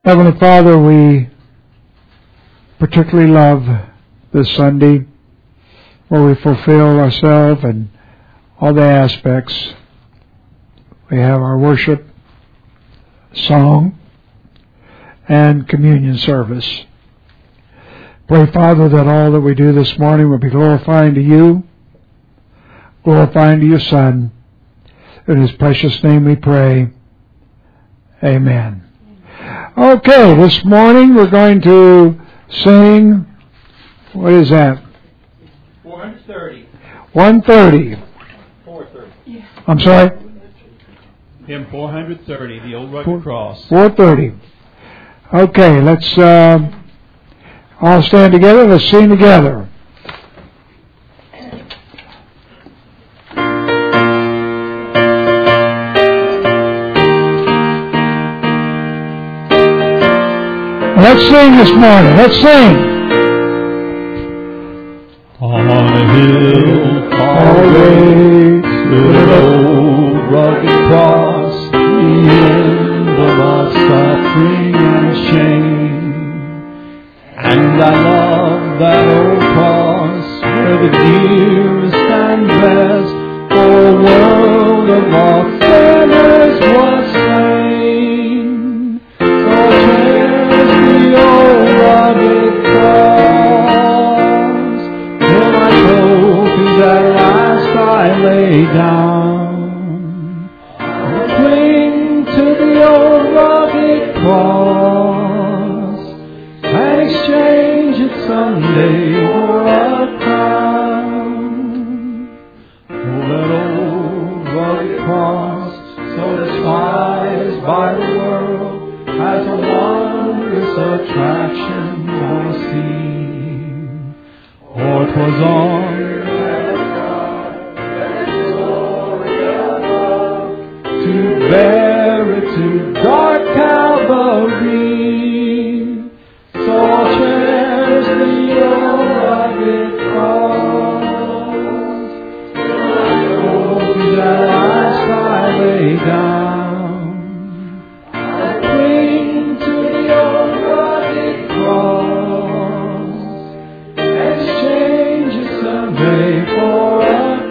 Heavenly Father, we particularly love this Sunday where we fulfill ourselves and all the aspects. We have our worship, song, and communion service. Pray, Father, that all that we do this morning will be glorifying to you, glorifying to your Son. In His precious name we pray. Amen. Okay, this morning we're going to sing, what is that? 430. 130. 430. I'm sorry? Hymn 430, the Old Rugged Cross. 430. Okay, let's all stand together. Let's sing together. Let's sing this morning. Let's sing. On a hill far away stood an old rugged cross, the emblem of suffering and shame. And I love that old cross where the dearest and best for a world of lost sinners was slain. Lay down, cling to the old rugged cross, and exchange it someday for a crown. Oh, that old rugged cross, so despised by the world, has a wondrous attraction for see. For 'twas on to bear it to dark Calvary, so I'll cherish the old rugged cross, till I hope that last I lay down. I'll cling to the old rugged cross, exchange it someday for a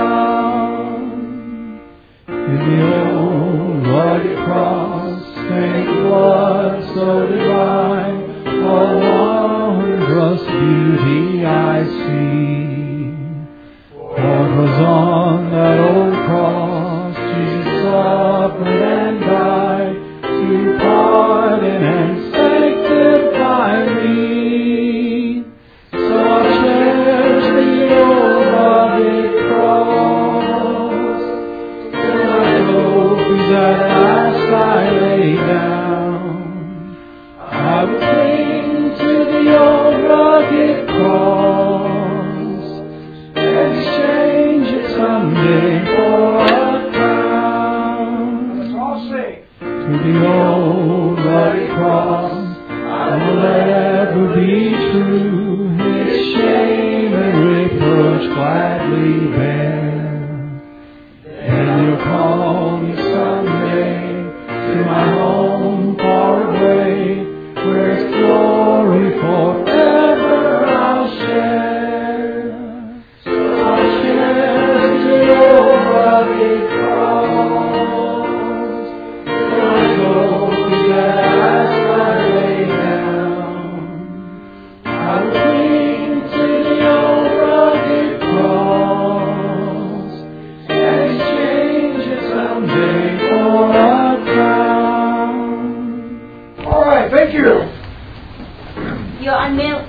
crown. In the old rugged cross, stained blood so divine, all wondrous beauty I see. For 'twas on that old cross Jesus suffered and died to pardon and sanctify me. So I'll cherish the old rugged cross, till I hope that last I lay down. I will cling to the old rugged cross, exchange it someday for a crown. Let's all sing. To the old rugged cross I will ever be true, His shame and reproach gladly bear. And you'll call me someday to my home far away, where its glory forever I'll share. So I'll cherish the old rugged cross, till I hope that as I lay down, I will cling to the old rugged cross, exchange it someday for a crown. All right, thank you. You're unmute.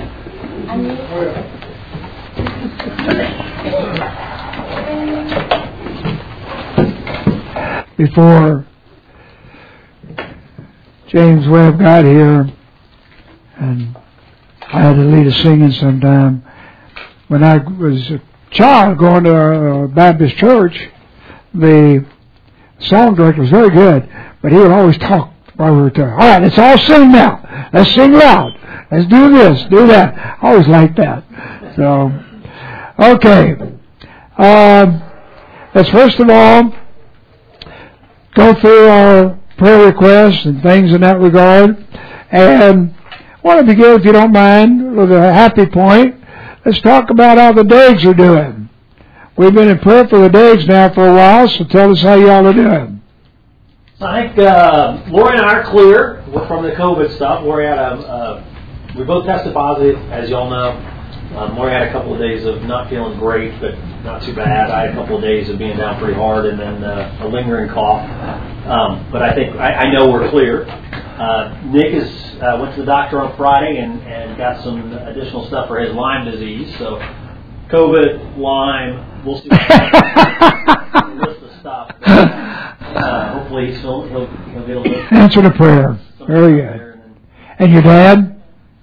Before James Webb got here, and I had to lead a singing sometime, when I was a child going to a Baptist church, the song director was very good, but he would always talk while we were talking. All right, let's all sing now. Let's sing loud. Let's do this, do that. I always liked that. So, okay. Let's first of all go through our prayer requests and things in that regard. And I want to begin, if you don't mind, with a happy point. Let's talk about how the Daigs are doing. We've been in prayer for the Daigs now for a while, so tell us how y'all are doing. I think Lori and I are clear from the COVID stuff. Lori had we both tested positive, as y'all know. Lori had a couple of days of not feeling great, but not too bad. I had a couple of days of being down pretty hard, and then a lingering cough. But I think I know we're clear. Nick went to the doctor on Friday and got some additional stuff for his Lyme disease. So COVID, Lyme, we'll see what happens. A list of stuff. Hopefully he'll get a list. Answer the prayer. Very good. And your dad?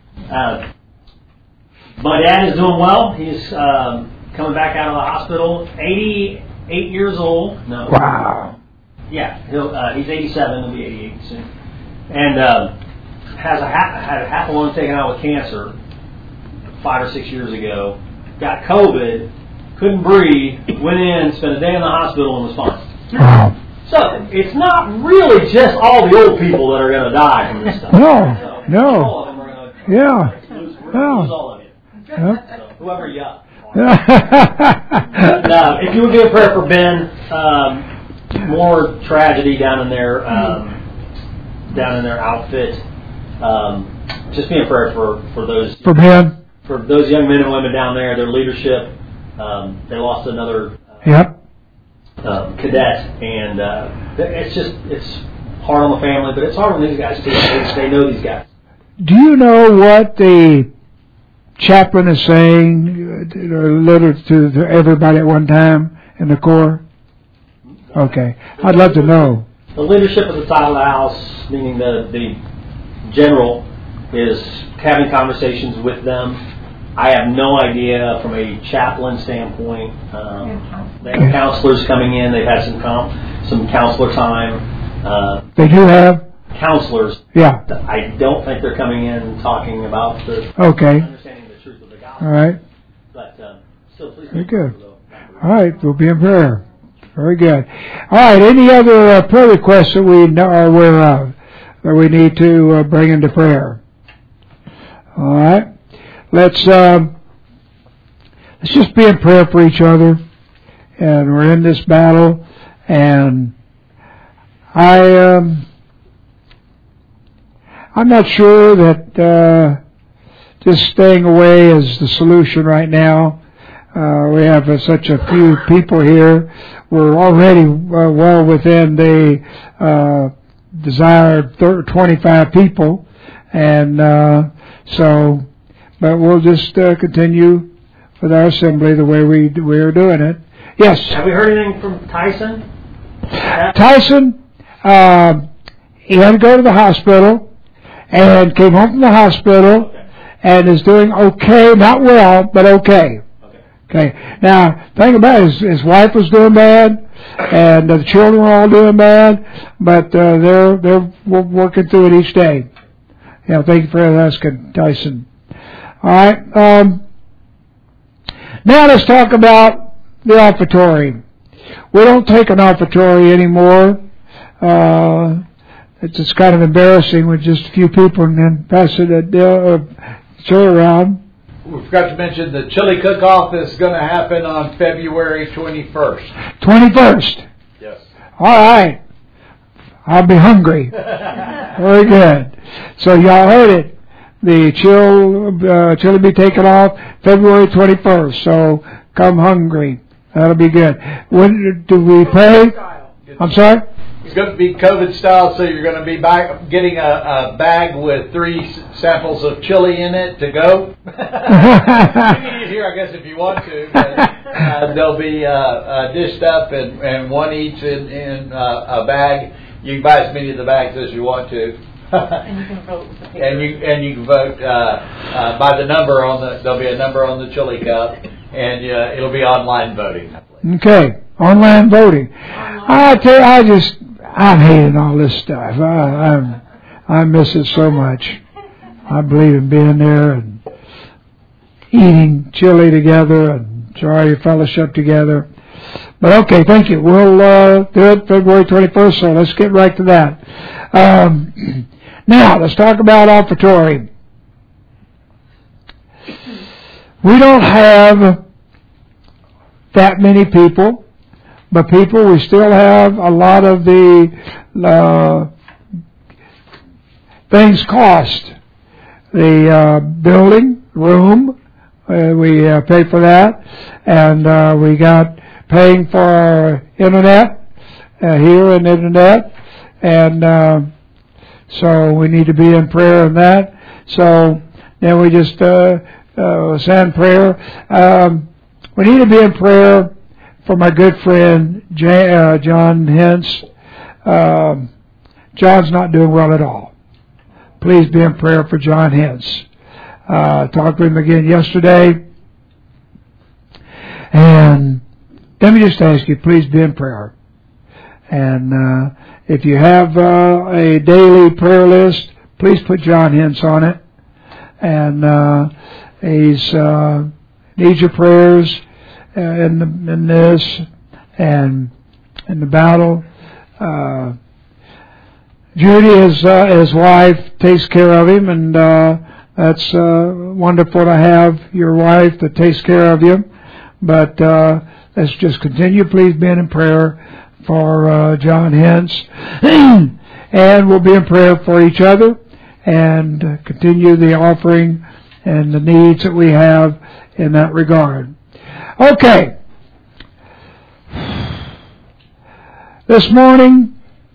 My dad is doing well. He's coming back out of the hospital. 88 years old. No. Wow. Yeah, he's 87. He'll be 88 soon. And had a half a lung taken out with cancer 5 or 6 years ago. Got COVID, couldn't breathe, went in, spent a day in the hospital, and was fine. Wow. So it's not really just all the old people that are going to die from this stuff. No, So no. all of them are going to lose all of you. Yep. So whoever you are. If you would give a prayer for Ben, more tragedy down in their outfit. Just be in prayer for those For Ben? For those young men and women down there, their leadership. They lost another cadet, and it's hard on the family, but it's hard on these guys too. They know these guys. Do you know what the chaplain is saying or littered to everybody at one time in the Corps? Okay. I'd love to know. The leadership at the top of the house, meaning the general, is having conversations with them. I have no idea from a chaplain standpoint. They have counselors coming in. They've had some counselor time. They do have counselors. Yeah. I don't think they're coming in talking about the understanding the truth of the gospel. All right. But still, please. Very good. All right, we'll be in prayer. Very good. All right. Any other prayer requests that we are aware of that we need to bring into prayer? All right. Let's just be in prayer for each other, and we're in this battle. And I'm not sure that just staying away is the solution right now. We have such a few people here. We're already well within the desired 25 people, and so. But we'll just continue with our assembly the way we're doing it. Yes. Have we heard anything from Tyson? Tyson, he had to go to the hospital and came home from the hospital and is doing okay, not well, but okay. Okay. Now, think about it. His wife was doing bad, and the children were all doing bad, but they're working through it each day. Yeah. Thank you for asking, Tyson. All right. Now let's talk about the offertory. We don't take an offertory anymore. It's just kind of embarrassing with just a few people and then pass it around. We forgot to mention the chili cook-off is going to happen on February 21st. 21st? Yes. All right. I'll be hungry. Very good. So y'all heard it. The chili will be taken off February 21st. So come hungry. That'll be good. When do we pray? I'm sorry? It's going to be COVID style, so you're going to be getting a bag with 3 samples of chili in it to go. You can eat it here, I guess, if you want to. But, they'll be dished up and one each in a bag. You can buy as many of the bags as you want to. And you can vote with the paper. And you can vote by the number on there'll be a number on the chili cup, and it'll be online voting. Okay, online voting. I tell you, I'm hating all this stuff. I miss it so much. I believe in being there and eating chili together and enjoy fellowship together. But okay, thank you. We'll do it February 21st, so let's get right to that. Now, let's talk about offertory. We don't have that many people, but people, we still have a lot of the things cost. The building, room, we pay for that, and we got paying for our internet here and internet, and so we need to be in prayer on that. So then we just send prayer. We need to be in prayer for my good friend John Hintz. John's not doing well at all. Please be in prayer for John Hintz. Talked to him again yesterday. And let me just ask you, please be in prayer. And if you have a daily prayer list, please put John Hintz on it. And he's needs your prayers in this and in the battle. Judy, his wife, takes care of him, and that's wonderful to have your wife that takes care of you. But let's just continue, please, being in prayer for John Hintz. And we'll be in prayer for each other and continue the offering and the needs that we have in that regard. Okay. This morning,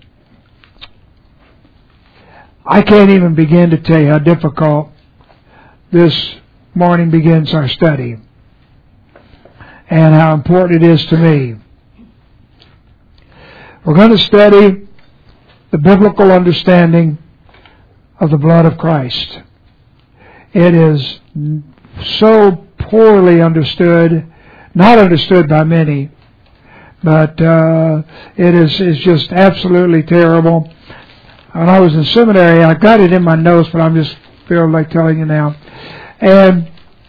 I can't even begin to tell you how difficult this morning begins our study and how important it is to me. We're going to study the biblical understanding of the blood of Christ. It is so poorly understood, not understood by many, but it is just absolutely terrible. When I was in seminary, I got it in my notes, but I'm just feeling like telling you now. And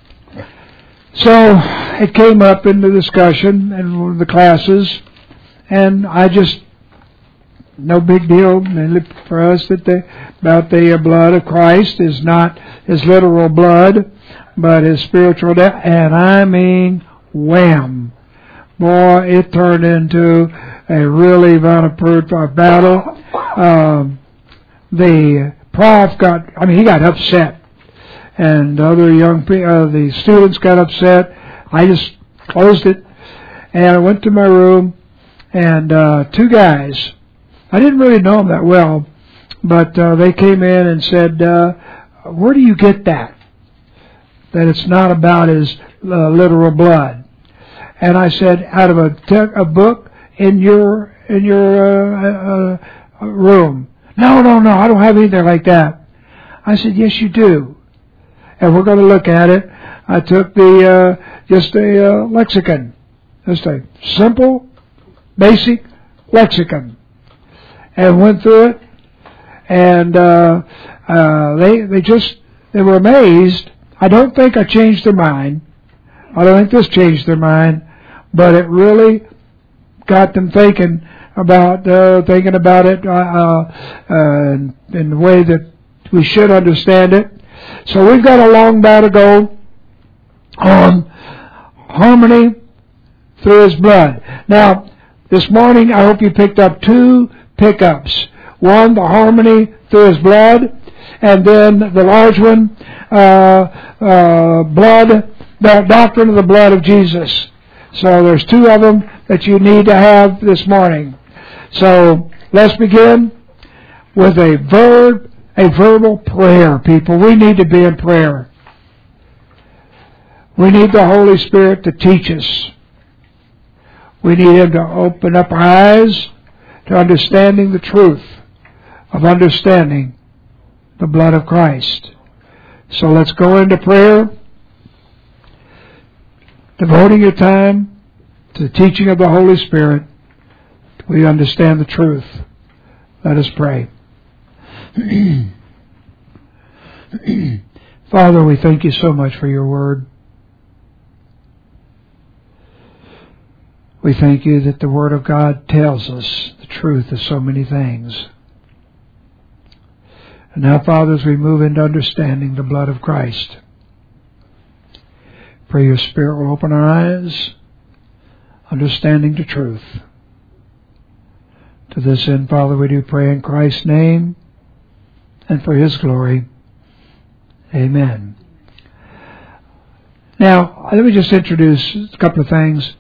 so it came up in the discussion in one of the classes, and I just, no big deal for us about the blood of Christ is not his literal blood, but his spiritual death. And I mean, wham! Boy, it turned into a really violent battle. The prof he got upset, and the other young people, the students got upset. I just closed it, and I went to my room, and two guys, I didn't really know them that well, but they came in and said, where do you get that it's not about his literal blood? And I said, out of a book in your room. No, I don't have anything like that. I said, yes, you do. And we're going to look at it. I took just a lexicon, just a simple, basic lexicon, and went through it. And they were amazed. I don't think I changed their mind. I don't think this changed their mind, but it really got them thinking about it in the way that we should understand it. So we've got a long battle to go on harmony through his blood. Now, this morning I hope you picked up two pickups. One, the harmony through his blood, and then the large one, the doctrine of the blood of Jesus. So there's two of them that you need to have this morning. So let's begin with a verbal prayer, people. We need to be in prayer. We need the Holy Spirit to teach us. We need Him to open up our eyes to understanding the truth of understanding the blood of Christ. So let's go into prayer, devoting your time to the teaching of the Holy Spirit. We understand the truth. Let us pray. Father, we thank you so much for your word. We thank you that the Word of God tells us the truth of so many things. And now, Father, as we move into understanding the blood of Christ, pray your Spirit will open our eyes, understanding the truth. To this end, Father, we do pray in Christ's name and for His glory. Amen. Now, let me just introduce a couple of things.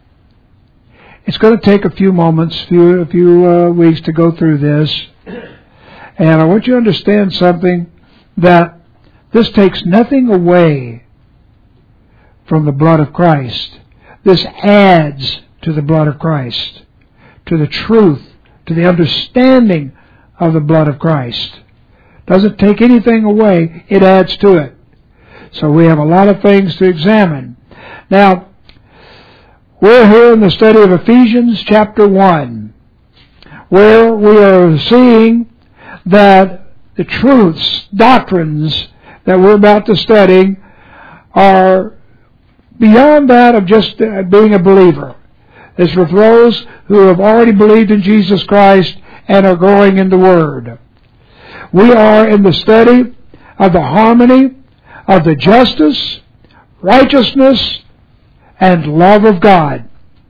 It's going to take a few moments, a few weeks to go through this. And I want you to understand something, that this takes nothing away from the blood of Christ. This adds to the blood of Christ, to the truth, to the understanding of the blood of Christ. Doesn't take anything away, it adds to it. So we have a lot of things to examine. Now, we're here in the study of Ephesians chapter 1, where we are seeing that the truths, doctrines that we're about to study are beyond that of just being a believer. It's for those who have already believed in Jesus Christ and are growing in the Word. We are in the study of the harmony of the justice, righteousness, and love of God.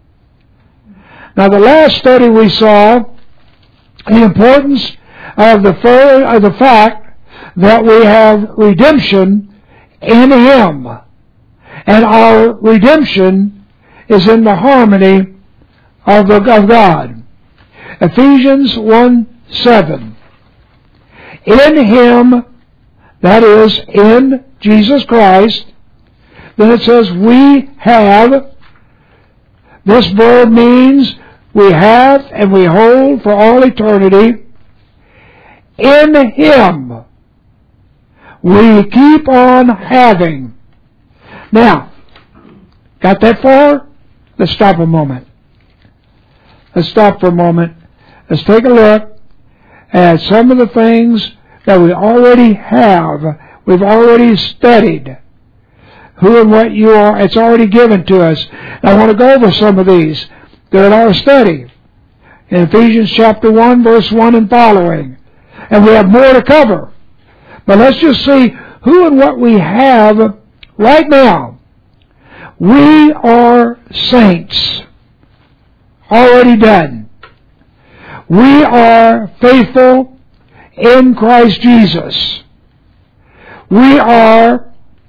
Now, the last study we saw the importance of the fact that we have redemption in Him. And our redemption is in the harmony of God. Ephesians 1:7. In Him, that is, in Jesus Christ, then it says we have. This verb means we have and we hold for all eternity. In Him, we keep on having. Now, got that far? Let's stop a moment. Let's stop for a moment. Let's take a look at some of the things that we already have. We've already studied. Who and what you are, it's already given to us. I want to go over some of these. They're in our study. In Ephesians chapter 1, verse 1 and following. And we have more to cover. But let's just see who and what we have right now. We are saints. Already done. We are faithful in Christ Jesus. We are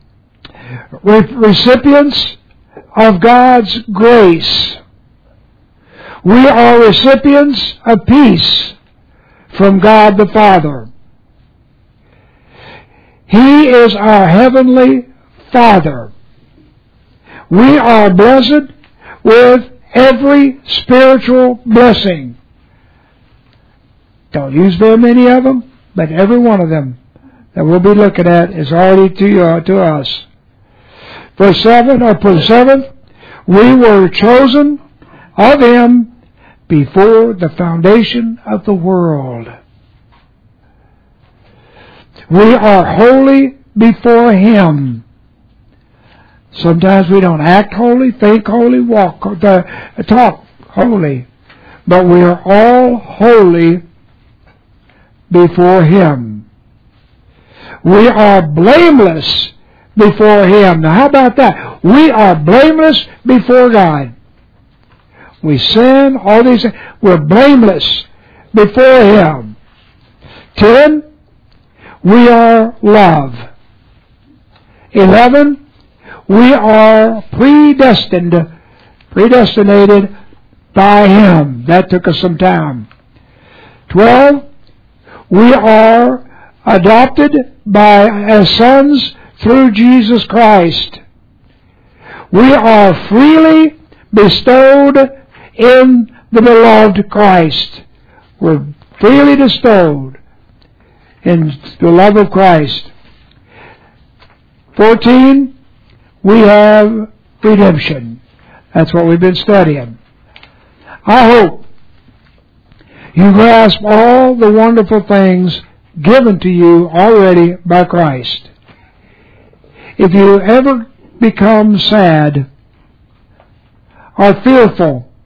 recipients of God's grace. We are recipients of peace from God the Father. He is our heavenly Father. We are blessed with every spiritual blessing. Don't use very many of them, but every one of them that we'll be looking at is already to us. Verse 7, we were chosen of Him before the foundation of the world. We are holy before Him. Sometimes we don't act holy, think holy, talk holy. But we are all holy before Him. We are blameless before Him. Now how about that? We are blameless before God. We sin, all these things. We're blameless before Him. 10, we are love. 11, we are predestinated by Him. That took us some time. 12, we are adopted as sons through Jesus Christ. We are freely bestowed in the beloved Christ. We're freely bestowed in the love of Christ. 14, we have redemption. That's what we've been studying. I hope you grasp all the wonderful things given to you already by Christ. If you ever become sad or fearful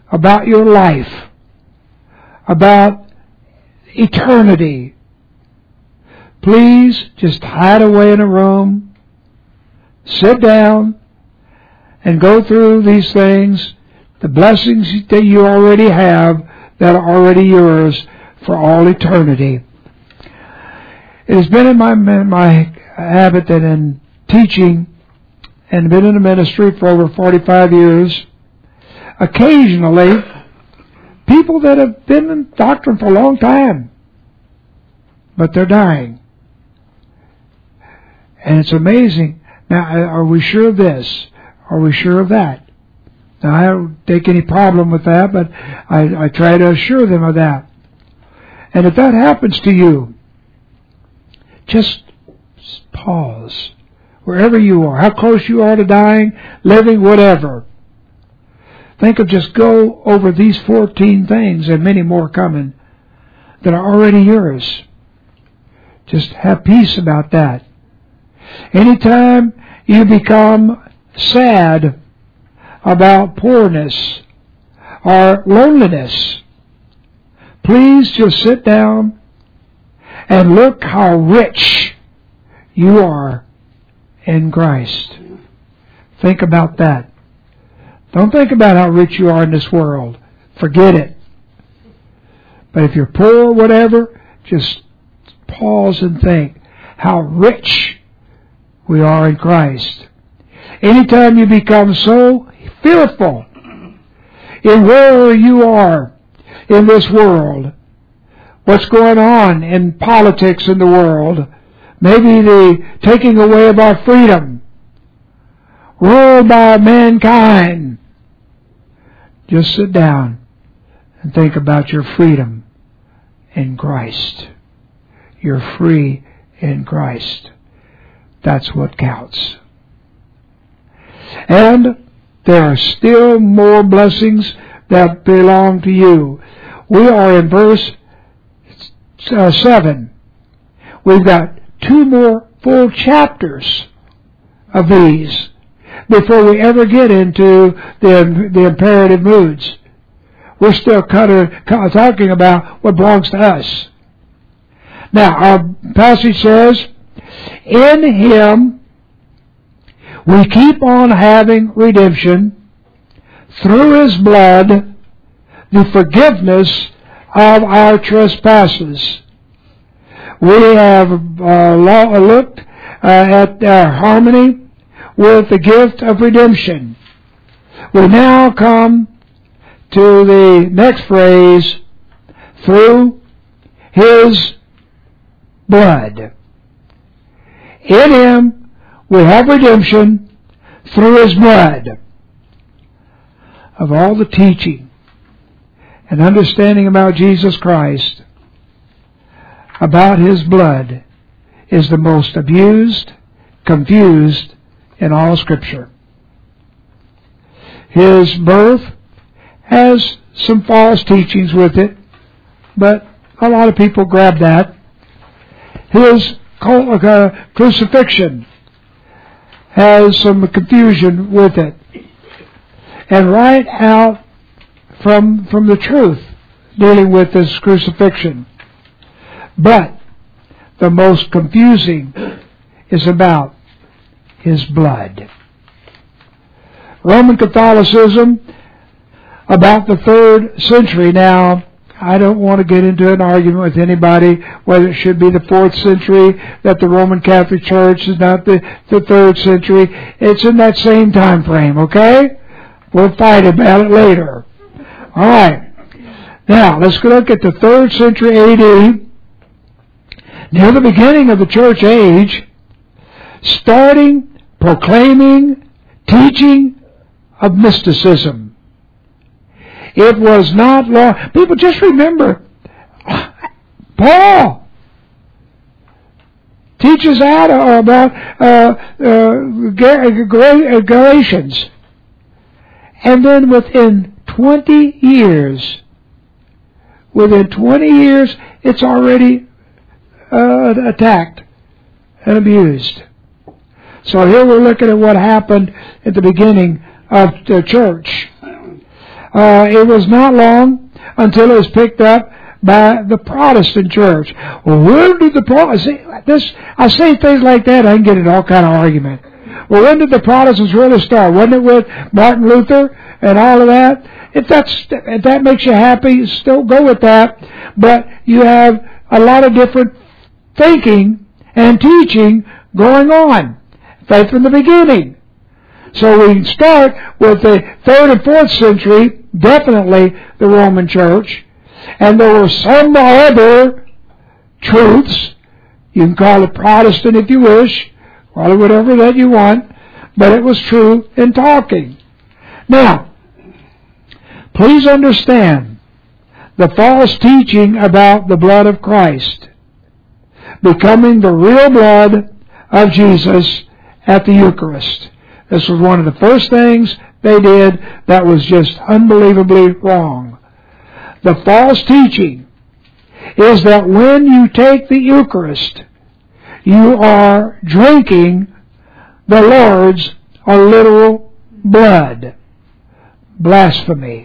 about your life, about eternity, please just hide away in a room, sit down, and go through these things, the blessings that you already have that are already yours for all eternity. It has been in my habit that in teaching and been in the ministry for over 45 years, occasionally, people that have been in doctrine for a long time, but they're dying. And it's amazing. Now, are we sure of this? Are we sure of that? Now, I don't take any problem with that, but I try to assure them of that. And if that happens to you, just pause. Wherever you are, how close you are to dying, living, whatever. Think of just go over these 14 things and many more coming that are already yours. Just have peace about that. Anytime you become sad about poorness or loneliness, please just sit down and look how rich you are in Christ. Think about that. Don't think about how rich you are in this world. Forget it. But if you're poor or whatever, just pause and think how rich we are in Christ. Anytime you become so fearful in where you are in this world, what's going on in politics in the world, maybe the taking away of our freedom, ruled by mankind, just sit down and think about your freedom in Christ. You're free in Christ. That's what counts. And there are still more blessings that belong to you. We are in verse 7. We've got 2 more full chapters of these before we ever get into the imperative moods. We're still talking about what belongs to us. Now, our passage says, in Him we keep on having redemption through His blood, the forgiveness of our trespasses. We have looked at our harmony with the gift of redemption. We now come to the next phrase, through His blood. In Him we have redemption through His blood. Of all the teaching and understanding about Jesus Christ, about His blood is the most abused, confused in all Scripture. His birth has some false teachings with it, but a lot of people grab that. His crucifixion has some confusion with it. And right out from the truth dealing with this crucifixion. But the most confusing is about His blood. Roman Catholicism, about the 3rd century now, I don't want to get into an argument with anybody whether it should be the 4th century, that the Roman Catholic Church is not the 3rd century. It's in that same time frame, okay? We'll fight about it later. All right. Now, let's look at the 3rd century A.D., near the beginning of the church age, starting, proclaiming, teaching of mysticism. It was not long. People just remember, Paul teaches out about Galatians. And then within 20 years, it's already attacked and abused. So here we're looking at what happened at the beginning of the church. it was not long until it was picked up by the Protestant church. Well, where did the Protestants... I say things like that, I can get in all kind of argument. Well, when did the Protestants really start? Wasn't it with Martin Luther and all of that? If that makes you happy, still go with that. But you have a lot of different thinking and teaching going on. Faith from the beginning. So we can start with the 3rd and 4th century, definitely the Roman Church. And there were some other truths. You can call it Protestant if you wish, call it whatever that you want, but it was true in talking. Now, please understand the false teaching about the blood of Christ becoming the real blood of Jesus at the Eucharist. This was one of the first things they did that was just unbelievably wrong. The false teaching is that when you take the Eucharist, you are drinking the Lord's literal blood. Blasphemy.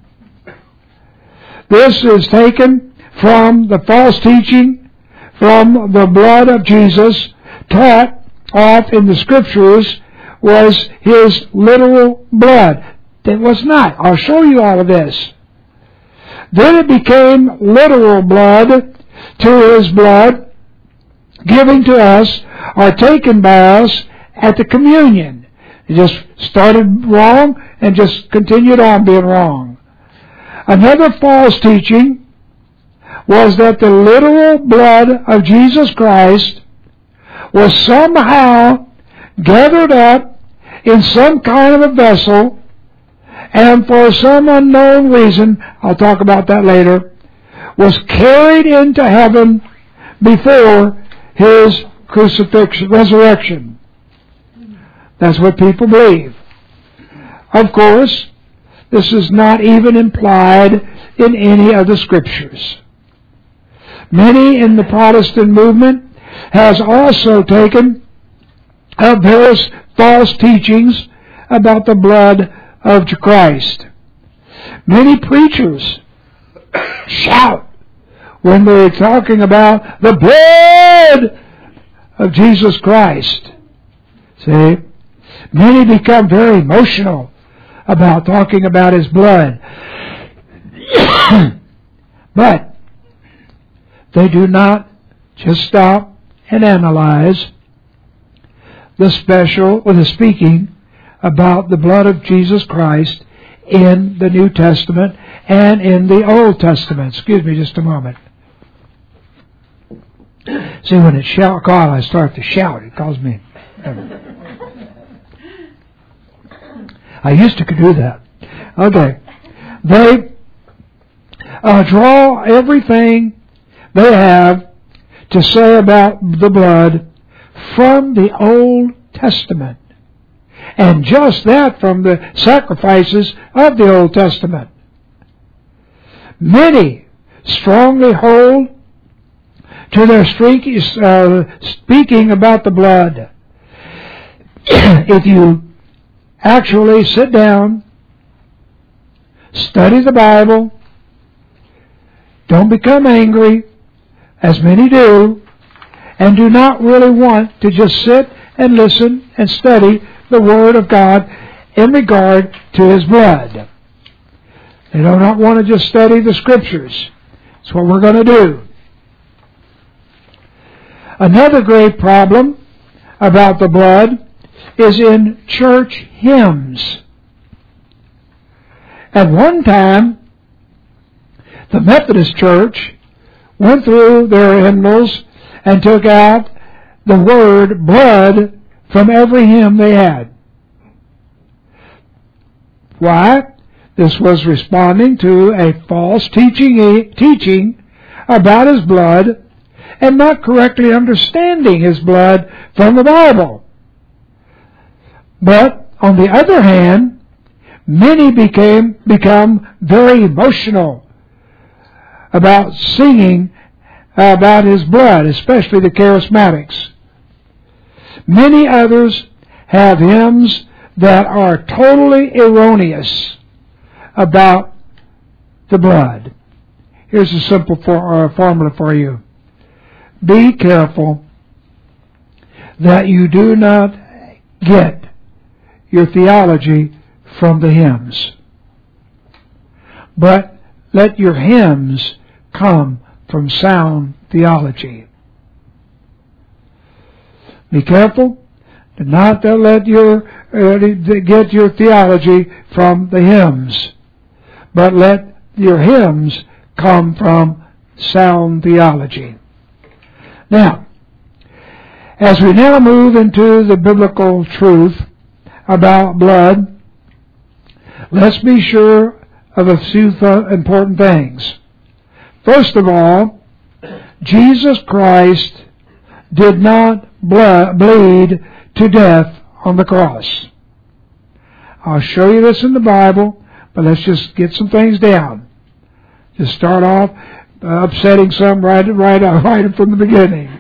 This is taken from the false teaching from the blood of Jesus taught off in the Scriptures was His literal blood. It was not. I'll show you all of this. Then it became literal blood to His blood, giving to us or taken by us at the communion. It just started wrong and just continued on being wrong. Another false teaching was that the literal blood of Jesus Christ was somehow gathered up in some kind of a vessel, and for some unknown reason, I'll talk about that later, was carried into heaven before His crucifixion, resurrection. That's what people believe. Of course, this is not even implied in any of the Scriptures. Many in the Protestant movement has also taken up various false teachings about the blood of Christ. Many preachers shout when they're talking about the blood of Jesus Christ. See? Many become very emotional about talking about His blood. But they do not just stop and analyze the special or the speaking about the blood of Jesus Christ in the New Testament and in the Old Testament. Excuse me just a moment. See, when it calls, I start to shout. It calls me. I used to do that. Okay. They draw everything they have to say about the blood from the Old Testament. And just that from the sacrifices of the Old Testament. Many strongly hold to their speaking about the blood. If you actually sit down, study the Bible, don't become angry, as many do, and do not really want to just sit and listen and study the Word of God in regard to His blood. They do not want to just study the Scriptures. That's what we're going to do. Another great problem about the blood is in church hymns. At one time, the Methodist Church went through their hymnals and took out the word blood from every hymn they had. Why? This was responding to a false teaching about His blood and not correctly understanding His blood from the Bible. But, on the other hand, many become very emotional about singing about His blood, especially the charismatics. Many others have hymns that are totally erroneous about the blood. Here's a simple formula for you. Be careful that you do not get your theology from the hymns, but let your hymns come from sound theology. Be careful to not let get your theology from the hymns, but let your hymns come from sound theology. Now, as we now move into the biblical truth about blood, let's be sure of a few important things. First of all, Jesus Christ did not bleed to death on the cross. I'll show you this in the Bible, but let's just get some things down. Just start off upsetting some right from the beginning.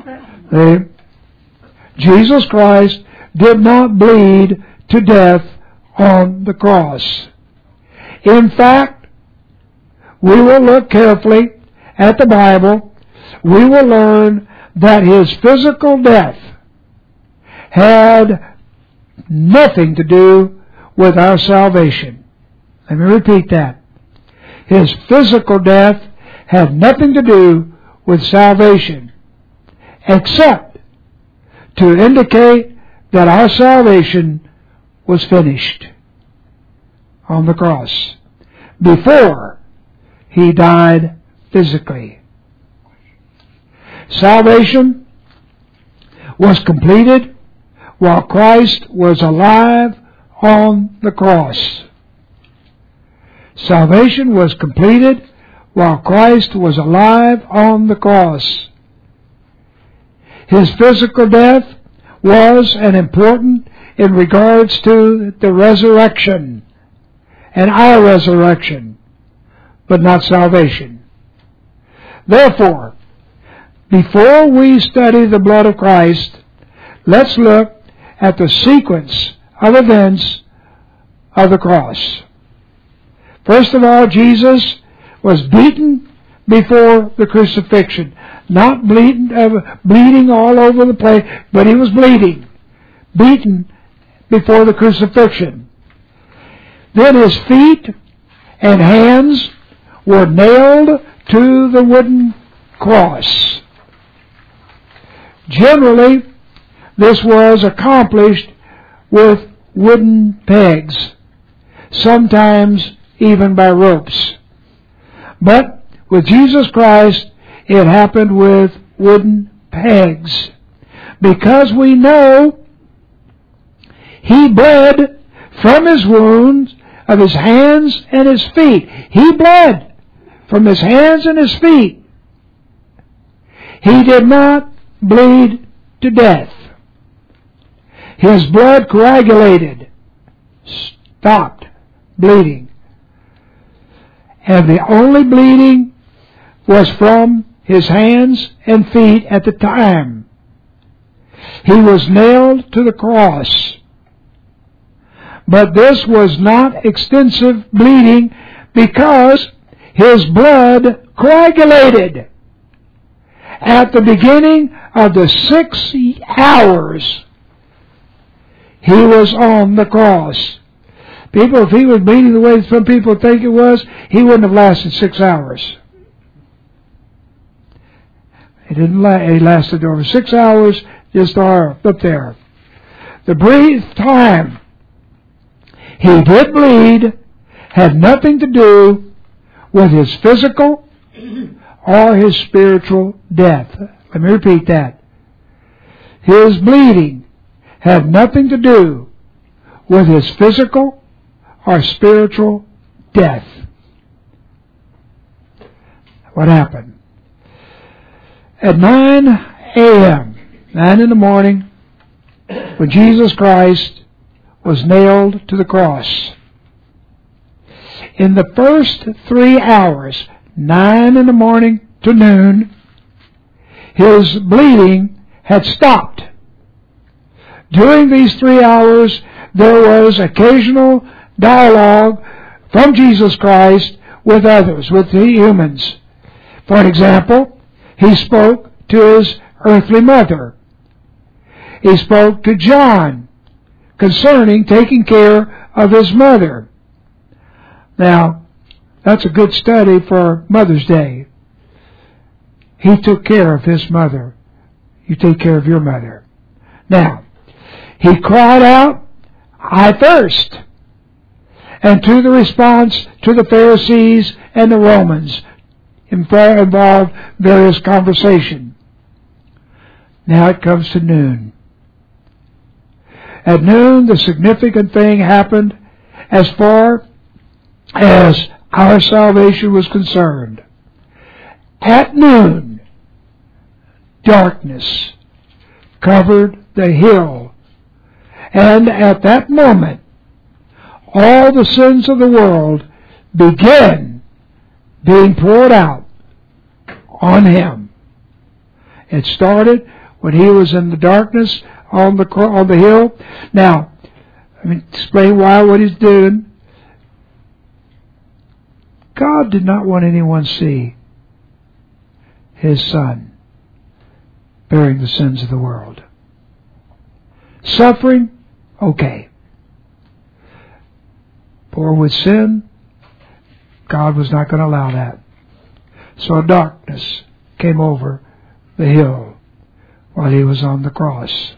Jesus Christ did not bleed to death on the cross. In fact, we will look carefully at the Bible. We will learn that his physical death had nothing to do with our salvation. Let me repeat that. His physical death had nothing to do with salvation, except to indicate that our salvation was finished on the cross before he died physically. Salvation was completed while Christ was alive on the cross. Salvation was completed while Christ was alive on the cross. His physical death was an important in regards to the resurrection and our resurrection, but not salvation. Therefore, before we study the blood of Christ, let's look at the sequence of events of the cross. First of all, Jesus was beaten before the crucifixion. Not bleeding all over the place, but he was bleeding. Beaten before the crucifixion. Then his feet and hands were nailed to the wooden cross. Generally, this was accomplished with wooden pegs, sometimes even by ropes. But with Jesus Christ, it happened with wooden pegs, because we know he bled from his wounds of his hands and his feet. He bled from his hands and his feet. He did not bleed to death. His blood coagulated, stopped bleeding. And the only bleeding was from his hands and feet at the time. He was nailed to the cross. But this was not extensive bleeding because his blood coagulated. At the beginning of the 6 hours, he was on the cross. People, if he was bleeding the way some people think it was, he wouldn't have lasted 6 hours. He didn't. He lasted over 6 hours, just up there. The brief time he did bleed had nothing to do with his physical or his spiritual death. Let me repeat that. His bleeding had nothing to do with his physical or spiritual death. What happened? At 9 a.m., 9 in the morning, when Jesus Christ was nailed to the cross, in the first 3 hours, 9 in the morning to noon, his bleeding had stopped. During these 3 hours, there was occasional dialogue from Jesus Christ with others, with the humans. For example, He spoke to His earthly mother. He spoke to John concerning taking care of his mother. Now, that's a good study for Mother's Day. He took care of his mother. You take care of your mother. Now, He cried out, "I thirst." And to the response to the Pharisees and the Romans involved various conversation. Now it comes to noon. At noon, the significant thing happened as far as our salvation was concerned. At noon, darkness covered the hill. And at that moment, all the sins of the world began being poured out on Him. It started when He was in the darkness on the hill. Now, let me explain what He's doing. God did not want anyone to see His Son bearing the sins of the world. Suffering, okay. Or with sin, God was not going to allow that. So darkness came over the hill while He was on the cross.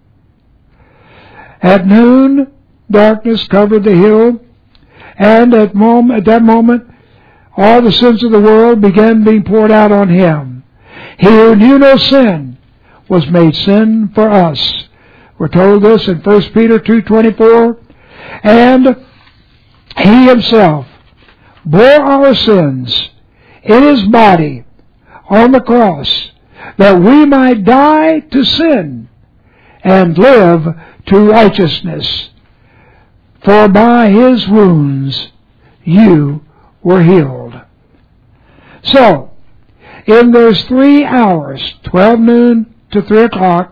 At noon, darkness covered the hill, and at that moment, all the sins of the world began being poured out on Him. He who knew no sin was made sin for us. We're told this in 1 Peter 2:24, and He Himself bore our sins in His body on the cross, that we might die to sin and live to righteousness. For by His wounds you were healed. So, in those 3 hours, 12 noon to 3 o'clock,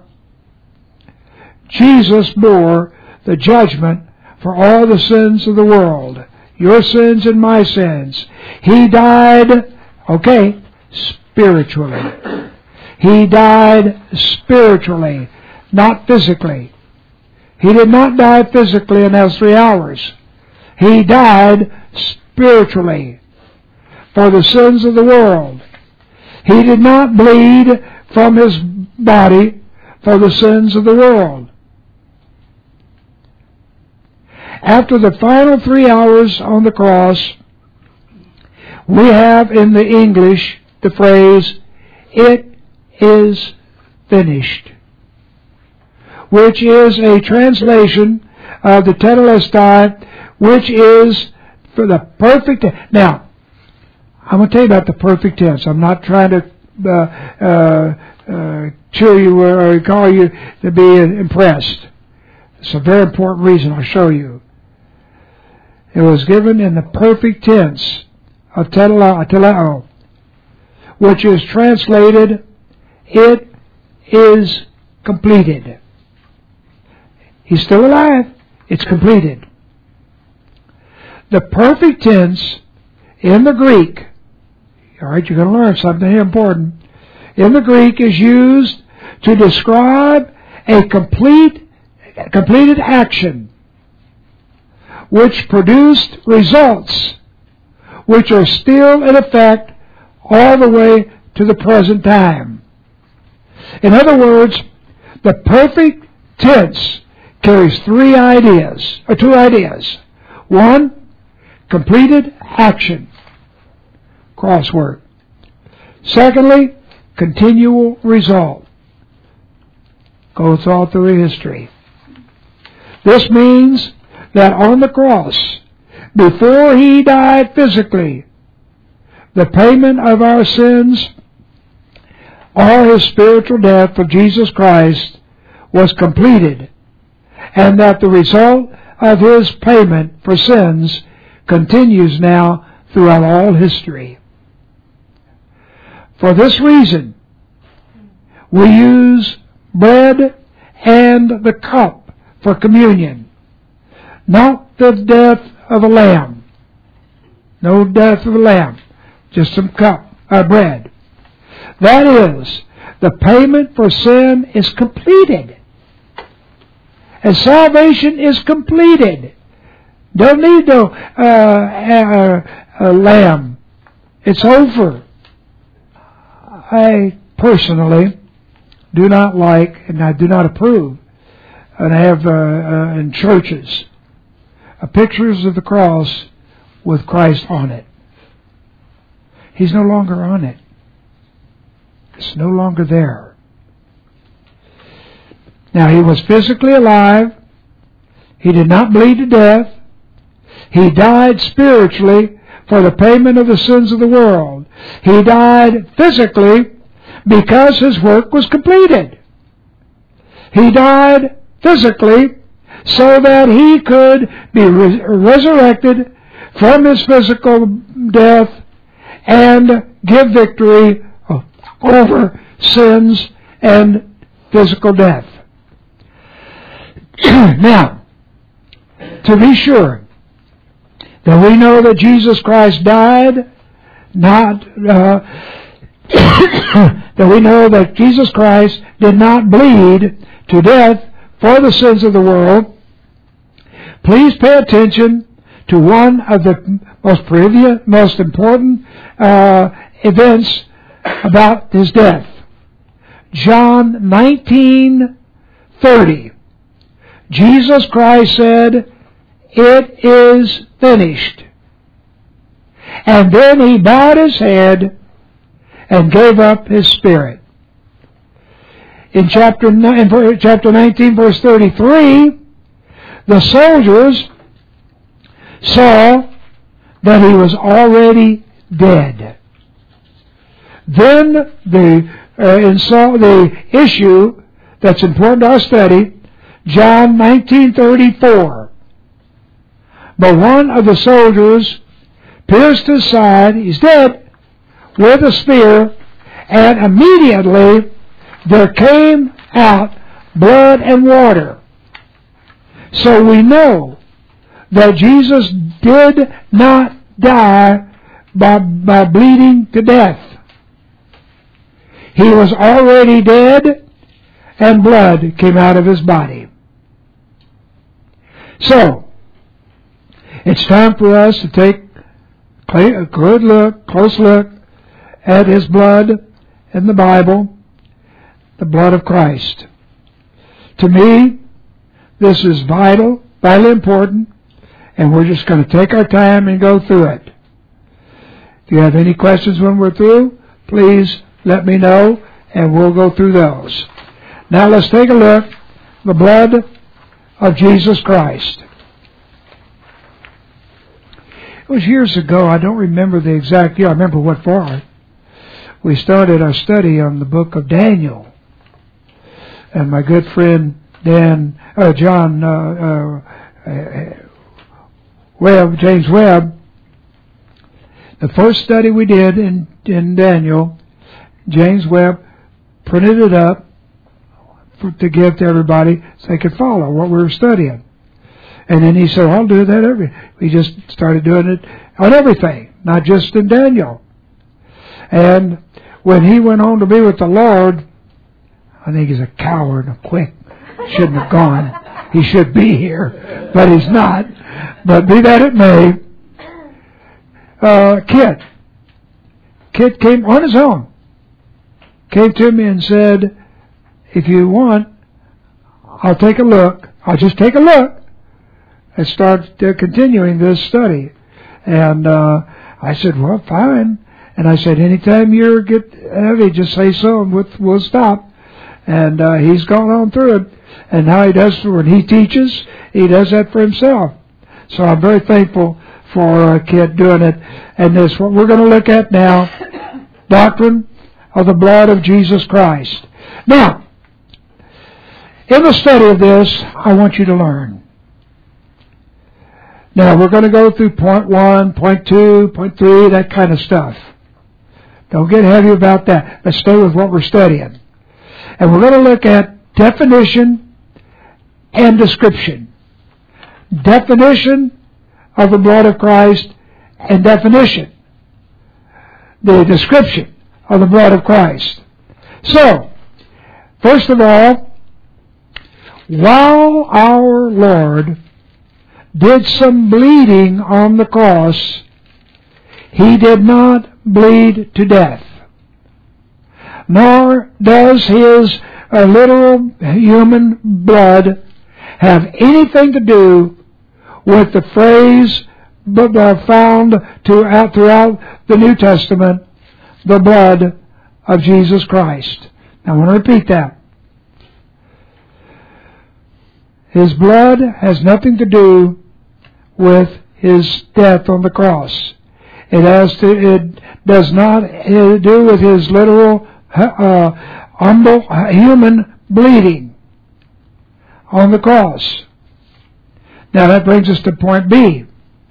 Jesus bore the judgment for all the sins of the world. Your sins and my sins. He died, spiritually. He died spiritually, not physically. He did not die physically in those 3 hours. He died spiritually for the sins of the world. He did not bleed from His body for the sins of the world. After the final 3 hours on the cross, we have in the English the phrase, "It is finished," which is a translation of the Tetelestai, which is for the perfect. Now, I'm going to tell you about the perfect tense. I'm not trying to cheer you or call you to be impressed. It's a very important reason. I'll show you. It was given in the perfect tense of teleo, which is translated, "It is completed." He's still alive. It's completed. The perfect tense in the Greek, all right, you're going to learn something here important. In the Greek is used to describe a completed action which produced results which are still in effect all the way to the present time. In other words, the perfect tense carries two ideas. One, completed action, crossword. Secondly, continual result. Goes all through history. This means that on the cross, before He died physically, the payment of our sins or His spiritual death of Jesus Christ was completed, and that the result of His payment for sins continues now throughout all history. For this reason, we use bread and the cup for communion, not the death of a lamb, No death of a lamb. Just some bread. That is, the payment for sin is completed. And salvation is completed. Don't need no lamb. It's over. I personally do not like, and I do not approve, and I have in churches pictures of the cross with Christ on it. He's no longer on it. It's no longer there. Now, he was physically alive. He did not bleed to death. He died spiritually for the payment of the sins of the world. He died physically because his work was completed. He died physically so that he could be resurrected from his physical death and give victory over sins and physical death. Now, to be sure that we know that Jesus Christ died, that we know that Jesus Christ did not bleed to death for the sins of the world, please pay attention to one of the most important events about his death. John 19:30. Jesus Christ said, "It is finished." And then he bowed his head and gave up his spirit. In chapter 19, verse 33, the soldiers saw that he was already dead. Then the issue that's important to our study, John 19:34. But one of the soldiers pierced his side, he's dead, with a spear, and immediately there came out blood and water. So we know that Jesus did not die by bleeding to death. He was already dead, and blood came out of his body. So, it's time for us to take a close look at his blood in the Bible, the blood of Christ. To me, this is vitally important, and we're just going to take our time and go through it. If you have any questions when we're through, please let me know, and we'll go through those. Now let's take a look at the blood of Jesus Christ. It was years ago. I don't remember the exact year. I remember what for. We started our study on the book of Daniel. And my good friend James Webb, the first study we did in Daniel, James Webb printed it up to give to everybody so they could follow what we were studying. And then he said, I'll do that we just started doing it on everything, not just in Daniel. And when he went on to be with the Lord, I think he's a coward and a quick. Shouldn't have gone. He should be here, but he's not. But be that it may, Kit came on his own, came to me and said, if you want, I'll take a look. I'll just take a look and start continuing this study. And I said, well, fine. And I said, anytime you get heavy, just say so, and we'll stop. And he's gone on through it. And now he does, when he teaches, he does that for himself. So I'm very thankful for Kit doing it. And this, what we're going to look at now, doctrine of the blood of Jesus Christ. Now, in the study of this, I want you to learn. Now, we're going to go through point 1, point 2, point 3, that kind of stuff. Don't get heavy about that. Let's stay with what we're studying. And we're going to look at definition and description. Definition of the blood of Christ and definition, the description of the blood of Christ. So, first of all, while our Lord did some bleeding on the cross, He did not bleed to death. Nor does His literal human blood have anything to do with the phrase found throughout the New Testament, the blood of Jesus Christ. Now I want to repeat that. His blood has nothing to do with His death on the cross. It does not do with His literal humble human bleeding on the cross. Now that brings us to point B.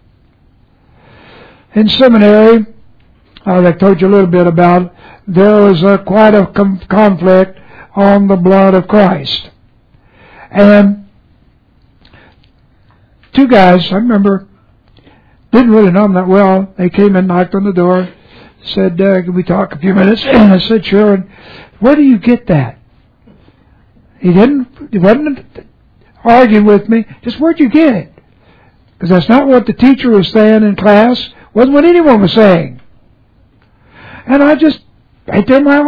In seminary, I told you a little bit about, there was quite a conflict on the blood of Christ. And two guys, I remember, didn't really know them that well. They came in, knocked on the door, said, can we talk a few minutes? And I said, sure. And where do you get that? He wasn't arguing with me. Just where'd you get it? Because that's not what the teacher was saying in class. Wasn't what anyone was saying. And I just, right there in my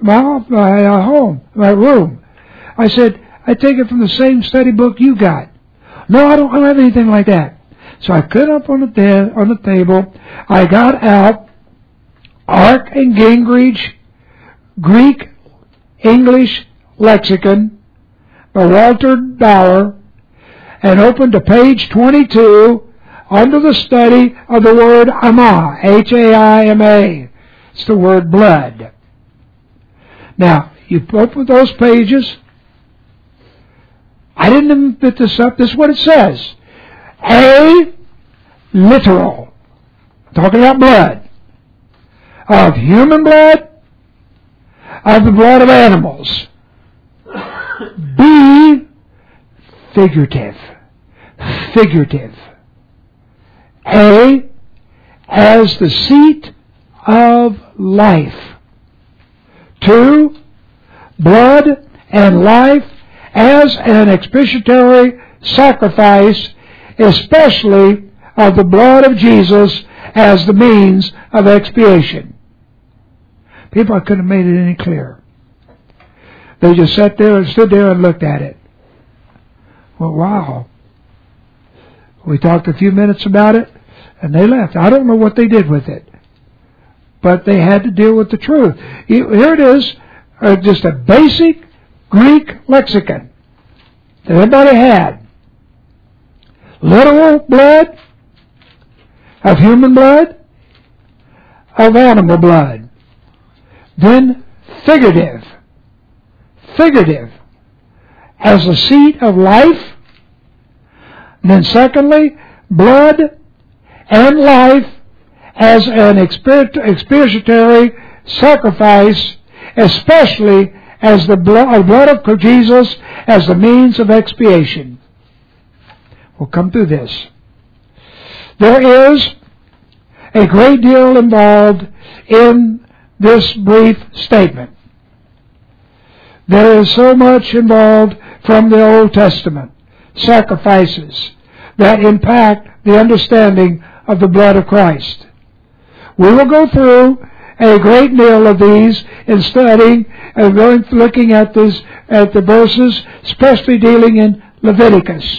room, I said, I take it from the same study book you got. No, I don't have anything like that. So I put up on the table, I got out Ark and Gingrich Greek English Lexicon by Walter Bauer, and opened to page 22 under the study of the word Ama, H-A-I-M-A. It's the word blood. Now, you open those pages. I didn't invent this up. This is what it says. A literal, talking about blood, of human blood, of the blood of animals. B, figurative. A, as the seat of life. 2, blood and life as an expiatory sacrifice, especially of the blood of Jesus as the means of expiation. People, I couldn't have made it any clearer. They just sat there and stood there and looked at it. Well, wow. We talked a few minutes about it, and they left. I don't know what they did with it. But they had to deal with the truth. Here it is, just a basic Greek lexicon that everybody had. Literal blood, of human blood, of animal blood. Then figurative, as a seat of life. And then secondly, blood and life as an expiatory sacrifice, especially as the blood of Jesus as the means of expiation. We'll come through this. There is a great deal involved in this brief statement. There is so much involved from the Old Testament, sacrifices that impact the understanding of the blood of Christ. We will go through a great deal of these in studying and looking at the verses, especially dealing in Leviticus.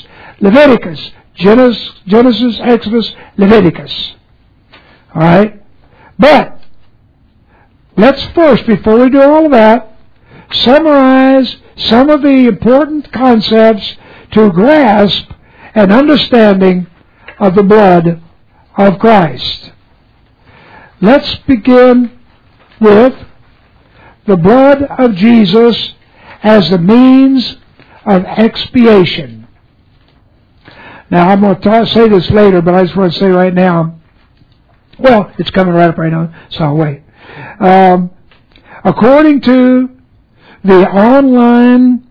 Genesis, Exodus, Leviticus. All right? But let's first, before we do all of that, summarize some of the important concepts to grasp an understanding of the blood of Christ. Let's begin with the blood of Jesus as the means of expiation. Now, I'm going to say this later, but I just want to say right now, well, it's coming right up right now, so I'll wait. According to the online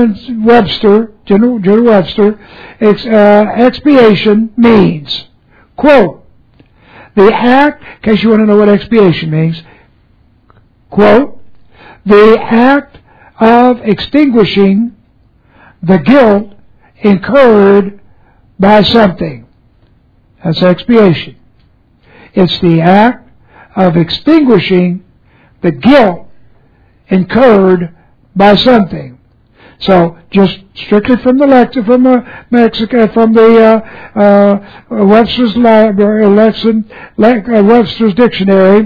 Merriam-Webster, General Webster, expiation means, quote, the act, in case you want to know what expiation means, quote, the act of extinguishing the guilt incurred by something. That's expiation. It's the act of extinguishing the guilt incurred by something. So, just strictly from the Webster's Library, Webster's Dictionary,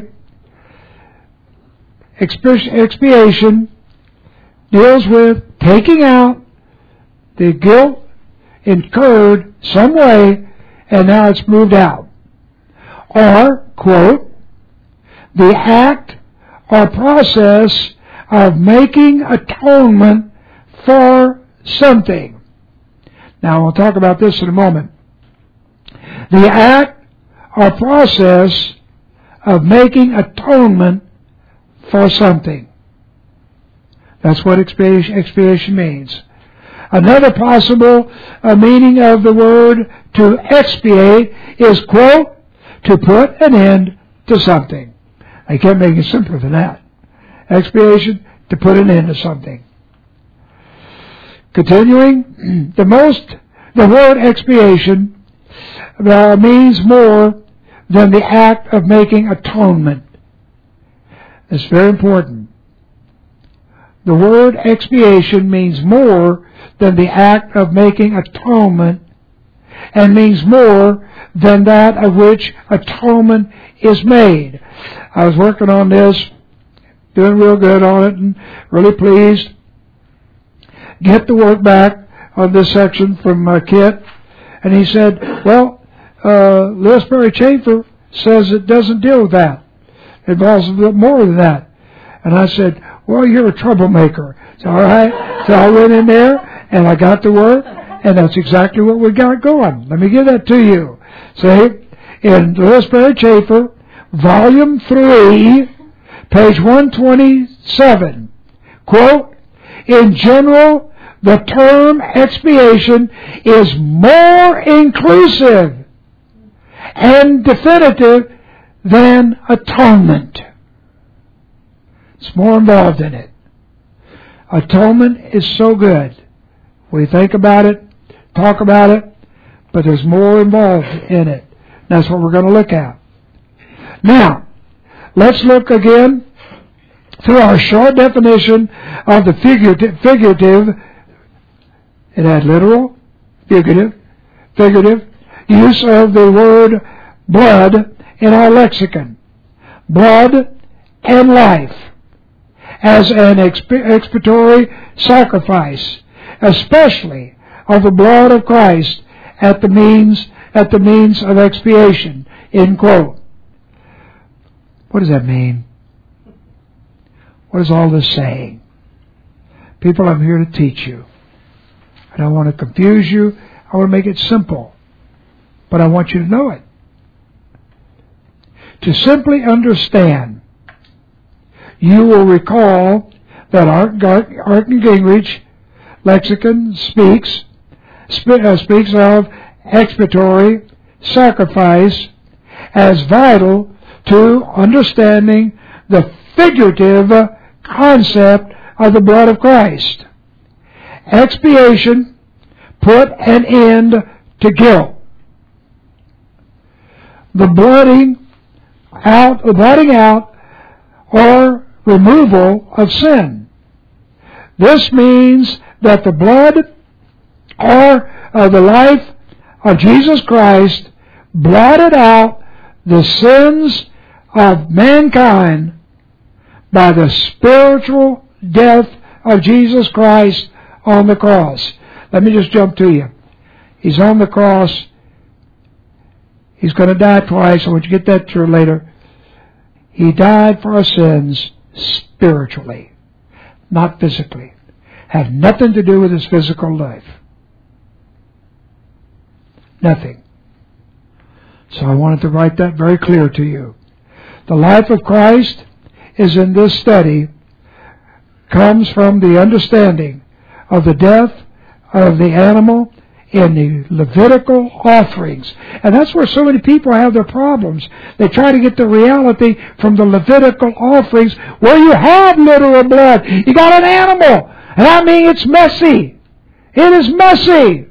expiation deals with taking out the guilt incurred some way, and now it's moved out. Or, quote, the act or process of making atonement for something. Now, we'll talk about this in a moment. The act or process of making atonement for something. That's what expiation means. Another possible meaning of the word to expiate is, quote, to put an end to something. I can't make it simpler than that. Expiation, to put an end to something. Continuing, the word expiation means more than the act of making atonement. It's very important. The word expiation means more than the act of making atonement, and means more than that of which atonement is made. I was working on this, doing real good on it, and really pleased. Get the work back on this section from Kit, and he said, well, Lewis Perry Chafer says it doesn't deal with that. It involves a little more than that. And I said, well, you're a troublemaker. So, all right. So I went in there, and I got to work, and that's exactly what we got going. Let me give that to you. See, in Lewis Perry Chafer, Volume 3, page 127, quote, in general, the term expiation is more inclusive and definitive than atonement. It's more involved in it. Atonement is so good. We think about it, talk about it, but there's more involved in it. That's what we're going to look at. Now, let's look again through our short definition of the figurative, it had literal, figurative use of the word blood in our lexicon. Blood and life as an expiatory sacrifice, especially of the blood of Christ at the means of expiation. End quote. What does that mean? What is all this saying? People, I'm here to teach you. I don't want to confuse you. I want to make it simple. But I want you to know it. To simply understand, you will recall that Arkin Gingrich lexicon speaks of expiatory sacrifice as vital to understanding the figurative concept of the blood of Christ. Expiation put an end to guilt. The blotting out or removal of sin. This means that the blood or the life of Jesus Christ blotted out the sins of mankind by the spiritual death of Jesus Christ on the cross. Let me just jump to you. He's on the cross. He's going to die twice. I want you to get that through later. He died for our sins spiritually, not physically. Had nothing to do with his physical life. Nothing. So I wanted to write that very clear to you. The life of Christ is in this study, comes from the understanding of the death of the animal in the Levitical offerings. And that's where so many people have their problems. They try to get the reality from the Levitical offerings where you have literal blood. You got an animal. And I mean, it's messy. It is messy.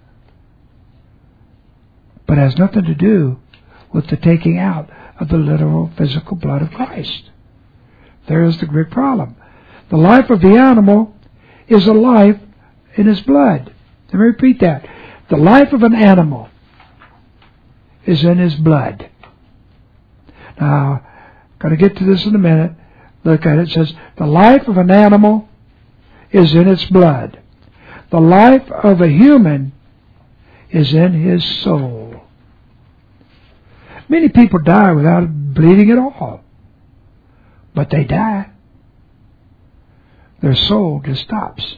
But it has nothing to do with the taking out of the literal physical blood of Christ. There is the great problem. The life of the animal is a life in his blood. Let me repeat that. The life of an animal is in his blood. Now, I'm going to get to this in a minute. Look at it. It says, the life of an animal is in its blood. The life of a human is in his soul. Many people die without bleeding at all. But they die. Their soul just stops.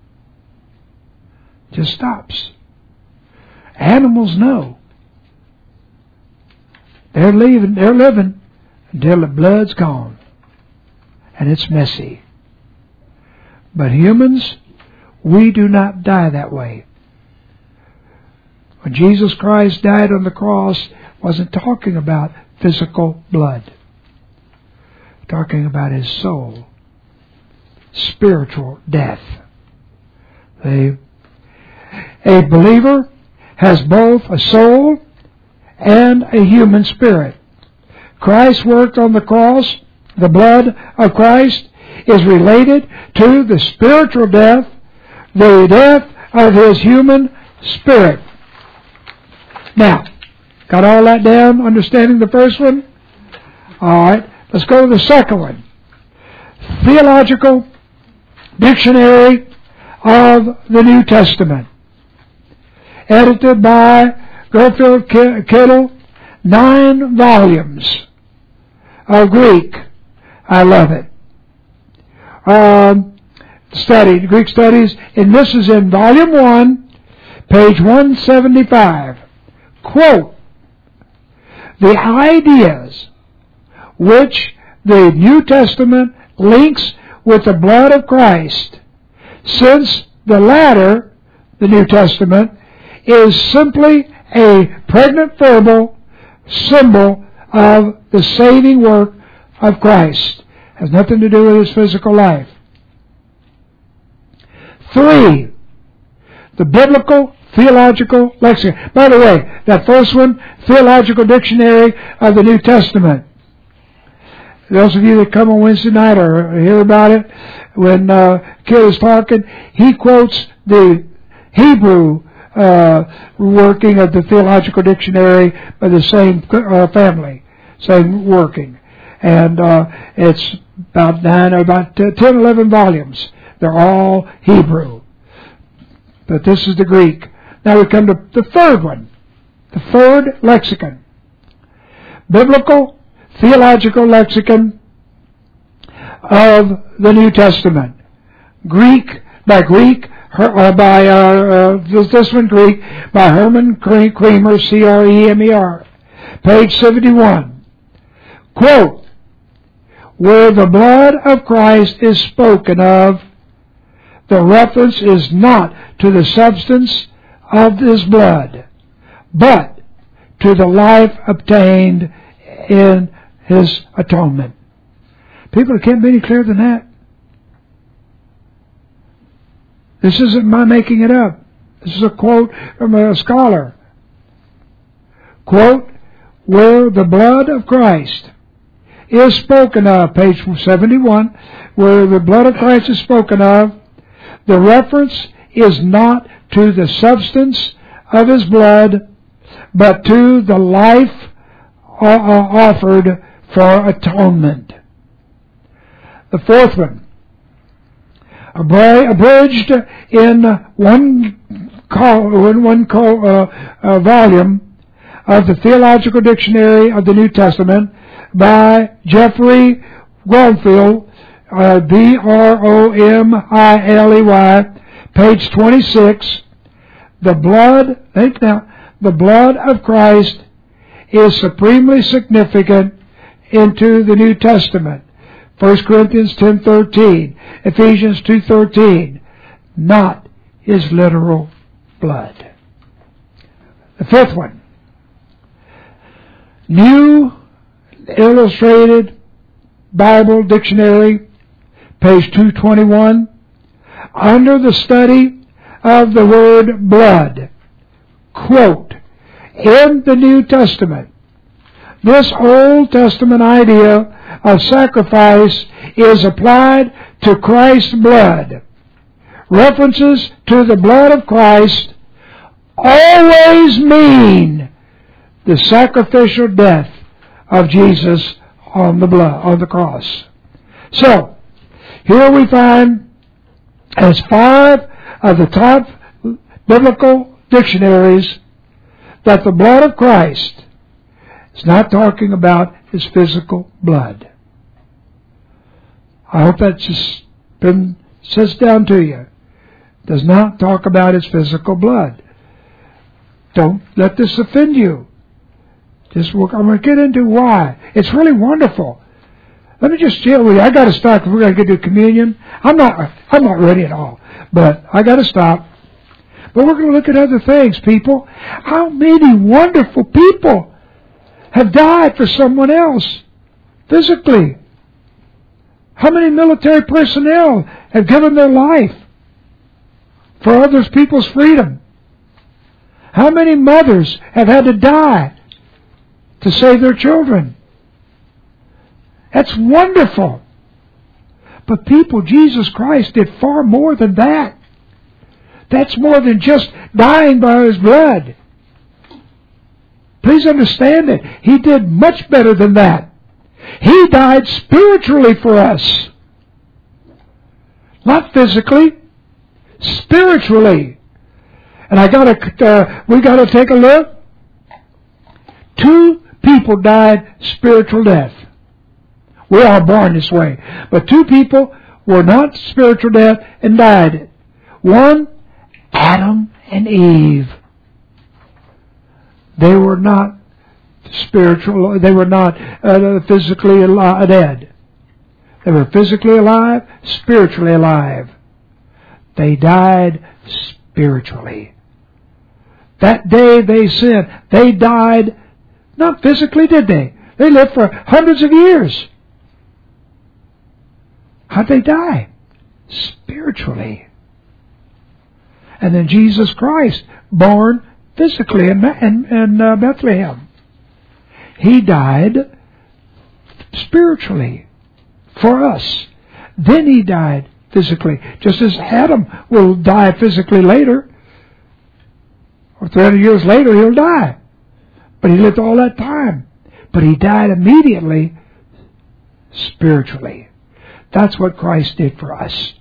Just stops. Animals know. They're living until the blood's gone. And it's messy. But humans, we do not die that way. When Jesus Christ died on the cross, wasn't talking about physical blood. Talking about his soul. Spiritual death. A believer has both a soul and a human spirit. Christ's work on the cross, the blood of Christ, is related to the spiritual death, the death of his human spirit. Now, got all that down, understanding the first one? All right, let's go to the second one. Theological Dictionary of the New Testament. Edited by Garfield Kittle, 9 volumes of Greek. I love it. Greek studies, and this is in volume 1, page 175. Quote, the ideas which the New Testament links with the blood of Christ, since the latter, the New Testament, is simply a pregnant verbal symbol of the saving work of Christ. Has nothing to do with his physical life. 3. The Biblical Theological Lexicon. By the way, that first one, Theological Dictionary of the New Testament. Those of you that come on Wednesday night or hear about it, when Kid is talking, he quotes the Hebrew working of the Theological Dictionary by the same family, same working. And it's about 10, 11 volumes. They're all Hebrew. But this is the Greek. Now we come to the third one, the third lexicon. Biblical Theological Lexicon of the New Testament. Greek, by this one Greek, by Herman Cremer, Cremer, page 71. Quote, where the blood of Christ is spoken of, the reference is not to the substance of his blood, but to the life obtained in his atonement. People, it can't be any clearer than that. This isn't my making it up. This is a quote from a scholar. Quote, where the blood of Christ is spoken of, page 71, where the blood of Christ is spoken of, the reference is not to the substance of his blood, but to the life offered for atonement. The fourth one, abridged in one volume of the Theological Dictionary of the New Testament by Jeffrey Gromiley, Bromiley, page 26. The blood of Christ is supremely significant into the New Testament. 1 Corinthians 10:13, Ephesians 2:13, not his literal blood. The fifth one. New Illustrated Bible Dictionary, page 221. Under the study of the word blood, quote, in the New Testament, this Old Testament idea of sacrifice is applied to Christ's blood. References to the blood of Christ always mean the sacrificial death of Jesus on the cross. So, here we find as 5 of the top biblical dictionaries that the blood of Christ is not talking about his physical blood. I hope that's just been sits down to you. Does not talk about his physical blood. Don't let this offend you. I'm going to get into why. It's really wonderful. Let me just share with you. I got to stop because we're going to get to communion. I'm not ready at all, but I got to stop. But we're going to look at other things, people. How many wonderful people have died for someone else physically? How many military personnel have given their life for other people's freedom? How many mothers have had to die to save their children? That's wonderful. But people, Jesus Christ did far more than that. That's more than just dying by his blood. Please understand it. He did much better than that. He died spiritually for us. Not physically, spiritually. And we got to take a look. 2 people died spiritual death. We are born this way. But 2 people were not spiritual death and died. One, Adam and Eve. They were not spiritual. They were not physically dead. They were physically alive, spiritually alive. They died spiritually. That day they sinned. They died not physically, did they? They lived for hundreds of years. How'd they die? Spiritually. And then Jesus Christ, born physically in Bethlehem. He died spiritually for us. Then he died physically. Just as Adam will die physically later, or 300 years later he'll die. But he lived all that time. But he died immediately spiritually. That's what Christ did for us.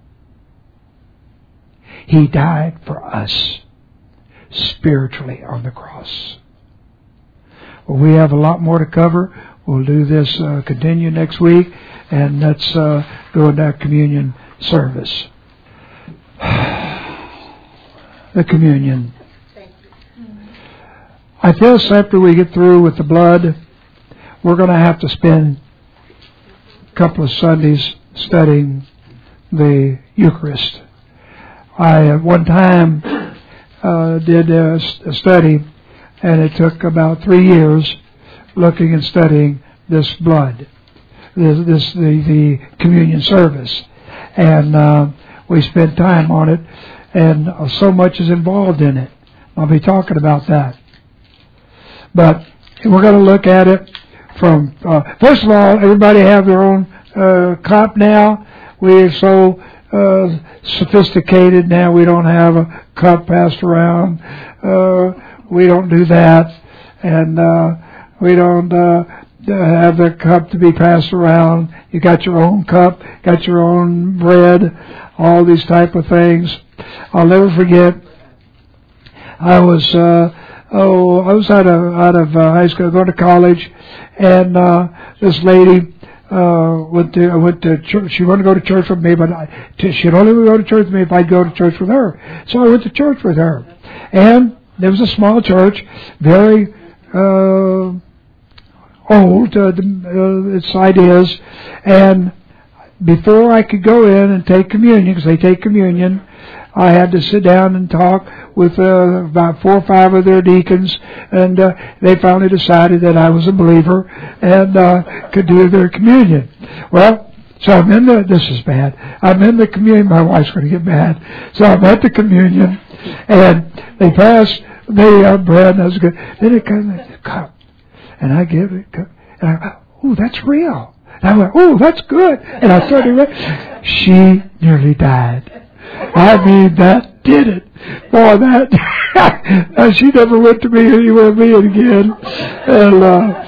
He died for us spiritually on the cross. Well, we have a lot more to cover. We'll do this, continue next week, and let's go into that communion service. The communion. I guess after we get through with the blood, we're going to have to spend a couple of Sundays studying the Eucharist. I at one time did a study, and it took about 3 years looking and studying this blood, the communion service, and we spent time on it, and so much is involved in it. I'll be talking about that, but we're going to look at it from first of all, everybody have their own cup now. We're so sophisticated now. We don't have a cup passed around. We don't do that, and we don't have the cup to be passed around. You got your own cup, got your own bread, all these type of things. I'll never forget. I was out of high school, going to college, and this lady went to church. She wanted to go to church with me, but she'd only go to church with me if I'd go to church with her. So I went to church with her, and there was a small church, very old, its ideas, and before I could go in and take communion, because they take communion, I had to sit down and talk with about 4 or 5 of their deacons, and they finally decided that I was a believer and could do their communion. Well, so I'm in this is bad. I'm in the communion. My wife's going to get mad. So I'm at the communion, and they pass the bread, and that's good. Then it comes in the cup, and I give it, and I go, oh, that's real. And I went, oh, that's good. And I started, she nearly died. I mean, that did it. Boy, that, she never went to me anywhere me again. And,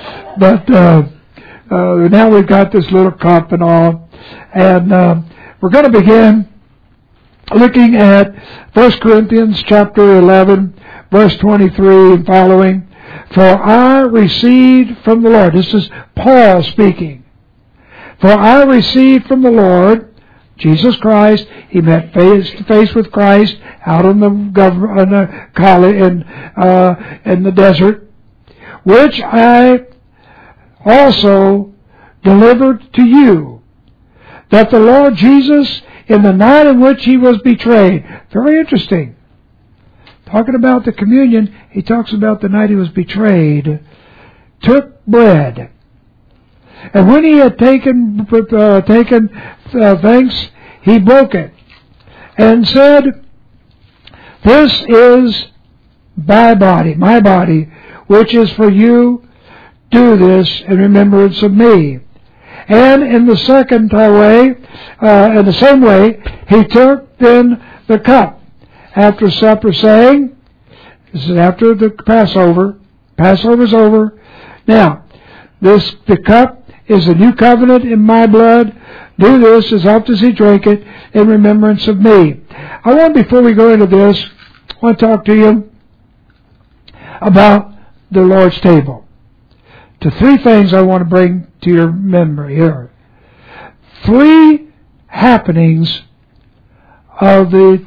now we've got this little cup and all. And, we're going to begin looking at 1 Corinthians chapter 11, verse 23 and following. For I received from the Lord. This is Paul speaking. For I received from the Lord, Jesus Christ. He met face to face with Christ out in the in the desert, which I also delivered to you, that the Lord Jesus, in the night in which he was betrayed. Very interesting. Talking about the communion, he talks about the night he was betrayed, took bread. And when he had taken thanks, he broke it and said, this is my body, which is for you. Do this in remembrance of me. And in the same way, he took then the cup after supper, saying, this is after the Passover. Passover's over. Now, the cup is a new covenant in my blood. Do this as often as you drink it in remembrance of me. I want, before we go into this, I want to talk to you about the Lord's table. To 3 things I want to bring to your memory here. 3 happenings of the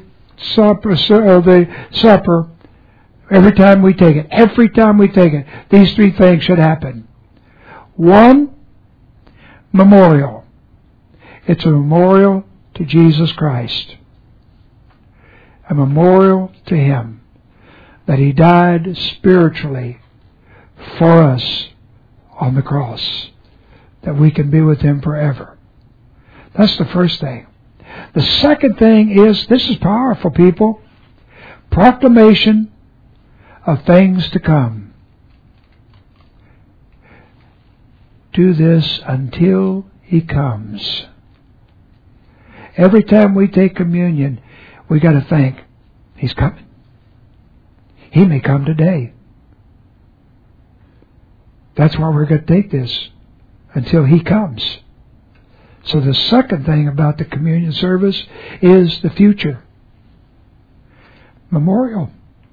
supper every time we take it. Every time we take it, these 3 things should happen. 1, memorial. It's a memorial to Jesus Christ. A memorial to Him. That He died spiritually for us on the cross. That we can be with Him forever. That's the first thing. The second thing is, this is powerful, people. Proclamation of things to come. Do this until He comes. Every time we take communion, we got to think, He's coming. He may come today. That's why we're going to take this until He comes. So the second thing about the communion service is the future. Memorial.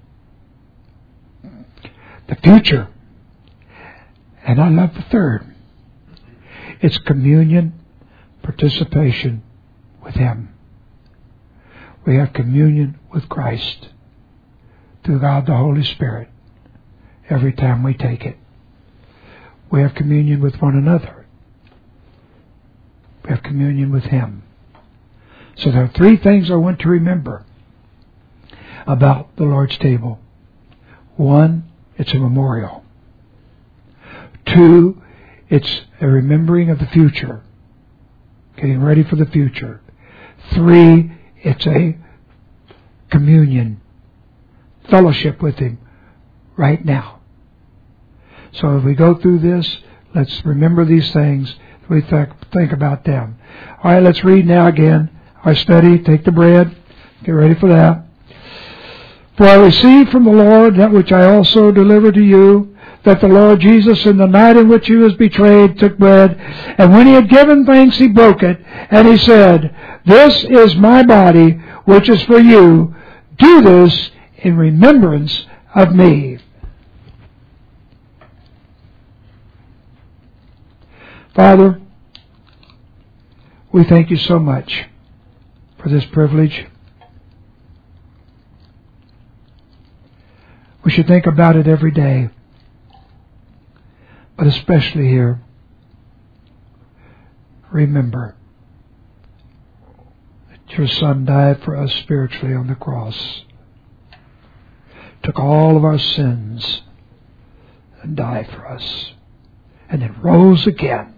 The future. And I love the third. It's communion, participation with Him. We have communion with Christ through God the Holy Spirit every time we take it. We have communion with one another. We have communion with Him. So there are 3 things I want to remember about the Lord's table. 1, it's a memorial. 2, it's a remembering of the future. Getting ready for the future. 3, it's a communion. Fellowship with Him right now. So if we go through this, let's remember these things. We think about them. All right, let's read now again. Our study, take the bread. Get ready for that. For I received from the Lord that which I also delivered to you, that the Lord Jesus, in the night in which He was betrayed, took bread, and when He had given thanks, He broke it, and He said, this is my body, which is for you. Do this in remembrance of me. Father, we thank You so much for this privilege. We should think about it every day, but especially here. Remember that Your Son died for us spiritually on the cross. Took all of our sins and died for us. And then rose again.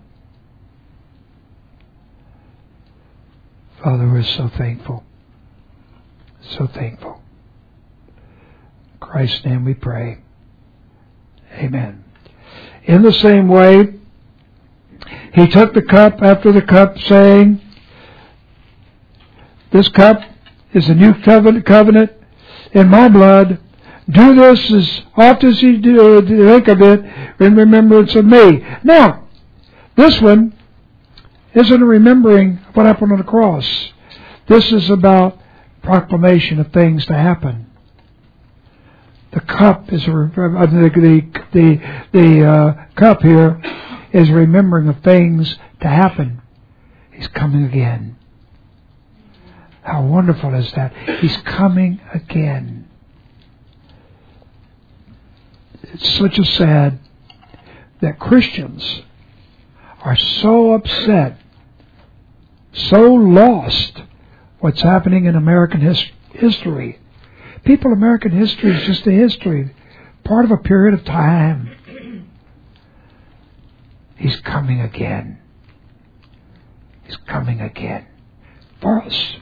Father, we're so thankful. So thankful. In Christ's name we pray. Amen. In the same way, he took the cup after the cup, saying, this cup is the new covenant in my blood. Do this as often as you drink of it in remembrance of me. Now, this one isn't a remembering of what happened on the cross. This is about proclamation of things to happen. The cup is the cup here is remembering of things to happen. He's coming again. How wonderful is that? He's coming again. It's such a sad that Christians are so upset, so lost what's happening in American history. People, American history is just a history, part of a period of time. He's coming again. He's coming again for us.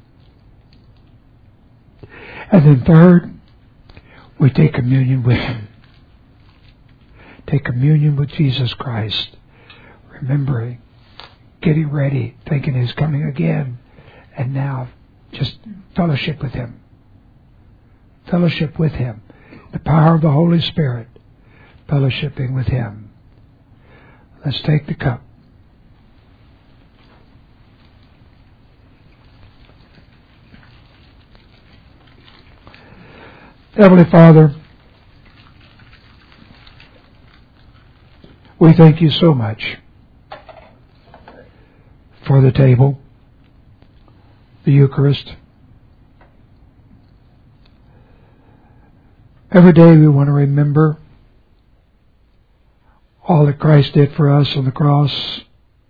And then third, we take communion with Him. Take communion with Jesus Christ. Remembering, getting ready, thinking He's coming again. And now, just fellowship with Him. Fellowship with Him. The power of the Holy Spirit. Fellowshipping with Him. Let's take the cup. Heavenly Father, we thank You so much for the table, the Eucharist. Every day we want to remember all that Christ did for us on the cross.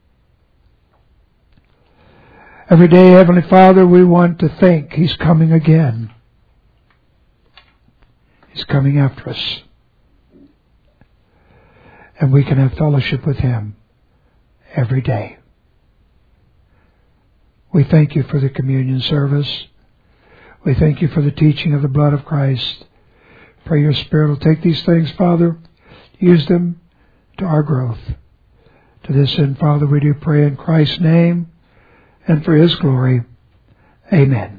Every day, Heavenly Father, we want to think He's coming again. He's coming after us. And we can have fellowship with Him every day. We thank You for the communion service. We thank You for the teaching of the blood of Christ. Pray Your Spirit will take these things, Father, use them to our growth. To this end, Father, we do pray in Christ's name and for His glory. Amen.